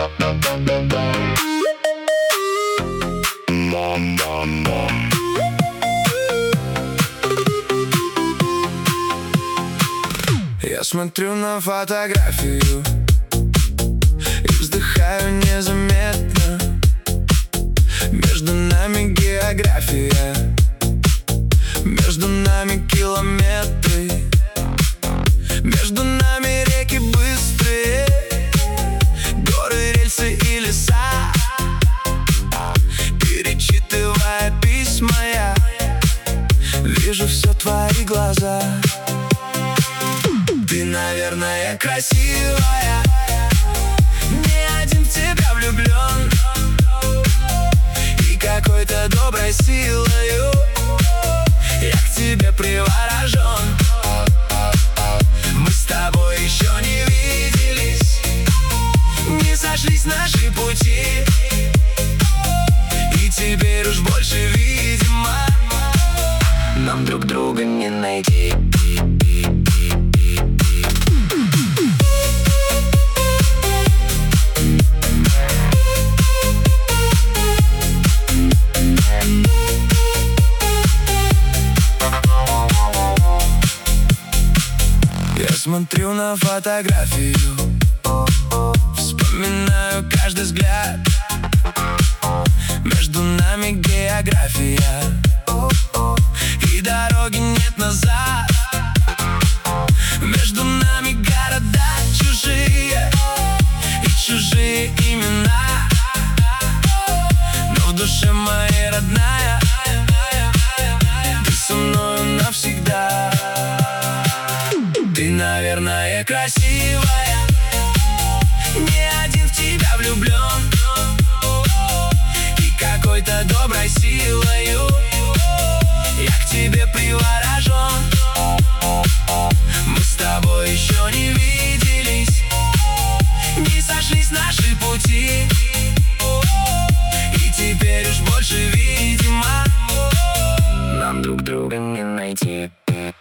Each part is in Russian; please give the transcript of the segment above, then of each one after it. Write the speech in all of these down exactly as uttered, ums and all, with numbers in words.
Я смотрю на фотографию и вздыхаю незаметно. Между нами география, между нами километры, между нами реки быстрые, горы, рельсы и леса. Перечитывая письма, я вижу все твои глаза. Ты, наверное, красивая, не один в тебя влюблен, и какой-то доброй силою я к тебе приворожен. Мы с тобой еще не виделись, не сошлись наши пути, и теперь уж больше, видимо, нам друг друга не найти. Я смотрю на фотографию, вспоминаю каждый взгляд. Между нами география, и дороги нет назад. Между нами города чужие и чужие имена, но в душе моей родная, ты со мною навсегда. Ты, наверное, красивая, не один в тебя влюблен, и какой-то доброй силою я к тебе приворожен. Мы с тобой еще не виделись, не сошлись наши пути, и теперь уж больше, видимо, нам друг друга не найти.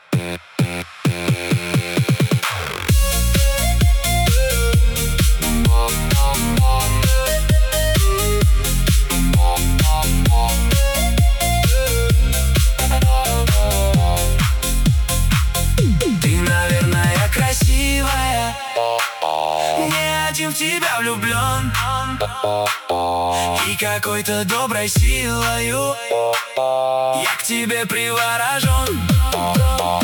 В тебя влюблен, и какой-то доброй силою я к тебе приворожен.